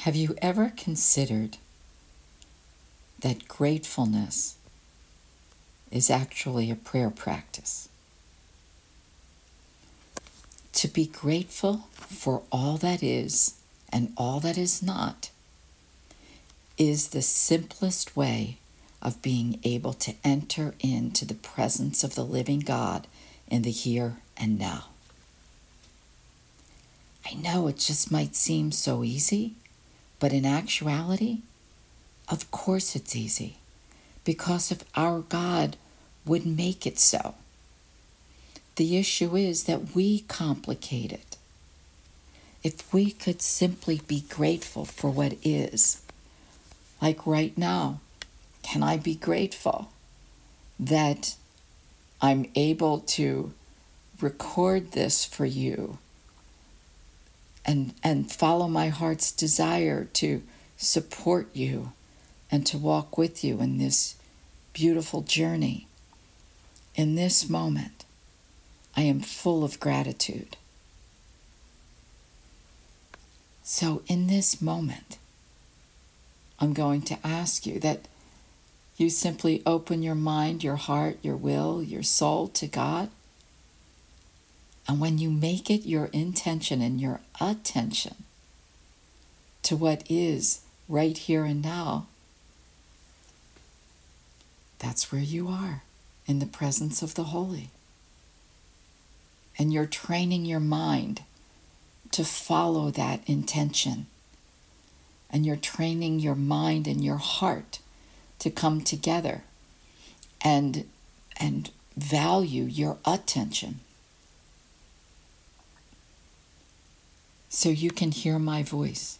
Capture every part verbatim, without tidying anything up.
Have you ever considered that gratefulness is actually a prayer practice? To be grateful for all that is and all that is not is the simplest way of being able to enter into the presence of the living God in the here and now. I know it just might seem so easy, but in actuality, of course it's easy, because if our God would make it so. The issue is that we complicate it. If we could simply be grateful for what is, like right now, can I be grateful that I'm able to record this for you and, and follow my heart's desire to support you and to walk with you in this beautiful journey. In this moment, I am full of gratitude. So in this moment, I'm going to ask you that you simply open your mind, your heart, your will, your soul to God. And when you make it your intention and your attention to what is right here and now, that's where you are, in the presence of the Holy. And you're training your mind to follow that intention. And you're training your mind and your heart to come together and, and value your attention. So you can hear my voice.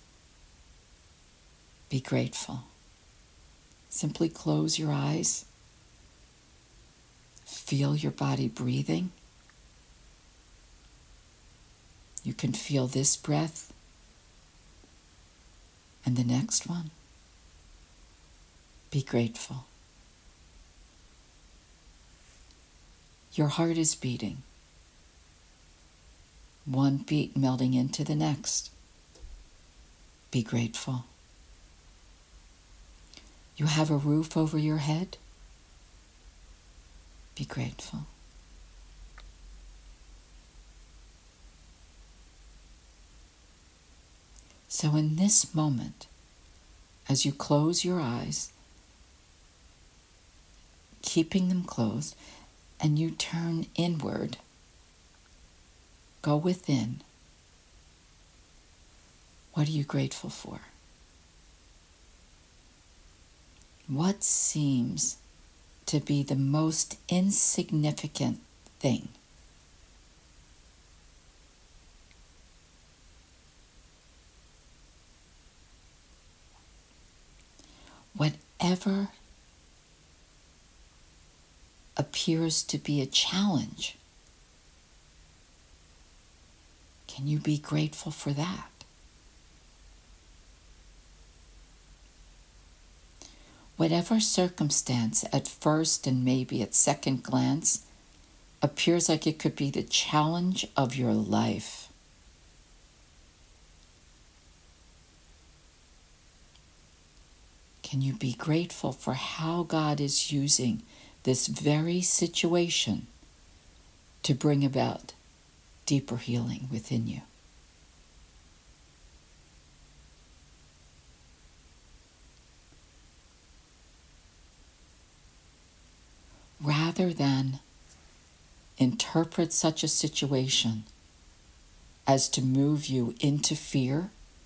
Be grateful. Simply close your eyes. Feel your body breathing. You can feel this breath and the next one. Be grateful. Your heart is beating. One beat melding into the next. Be grateful. You have a roof over your head. Be grateful. So in this moment, as you close your eyes, keeping them closed, and you turn inward, go within. What are you grateful for? What seems to be the most insignificant thing? Whatever appears to be a challenge, can you be grateful for that? Whatever circumstance at first and maybe at second glance appears like it could be the challenge of your life, can you be grateful for how God is using this very situation to bring about deeper healing within you? Rather than interpret such a situation as to move you into fear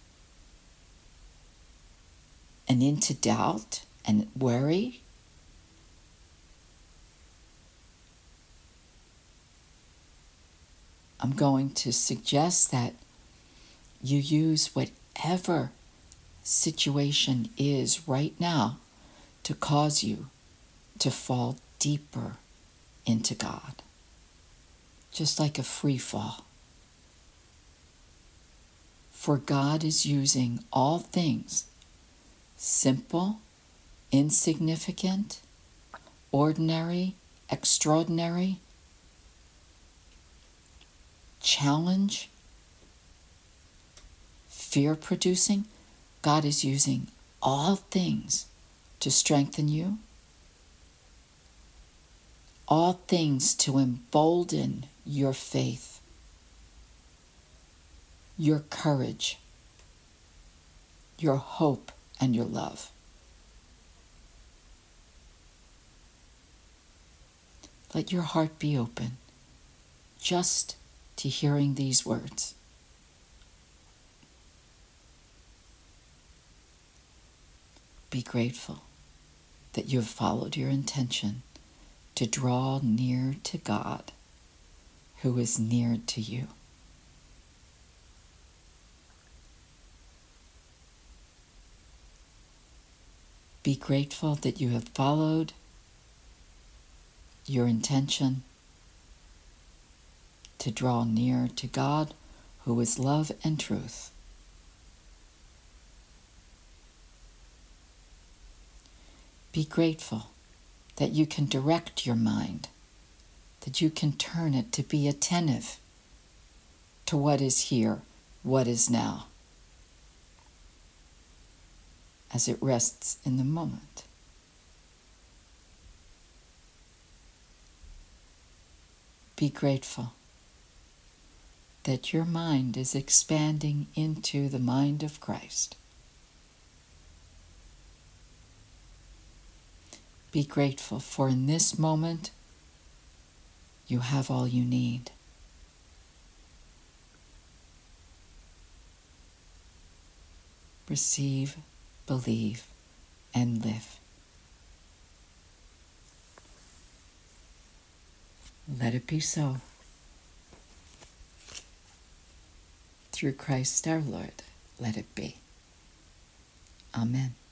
and into doubt and worry, I'm going to suggest that you use whatever situation is right now to cause you to fall deeper into God, just like a free fall. For God is using all things, simple, insignificant, ordinary, extraordinary, challenge, fear-producing. God is using all things to strengthen you, all things to embolden your faith, your courage, your hope, and your love. Let your heart be open just to hearing these words. Be grateful that you have followed your intention to draw near to God, who is near to you. Be grateful that you have followed your intention to draw near to God, who is love and truth. Be grateful that you can direct your mind, that you can turn it to be attentive to what is here, what is now, as it rests in the moment. Be grateful that your mind is expanding into the mind of Christ. Be grateful, for in this moment you have all you need. Receive, believe, and live. Let it be so. Through Christ our Lord, let it be. Amen.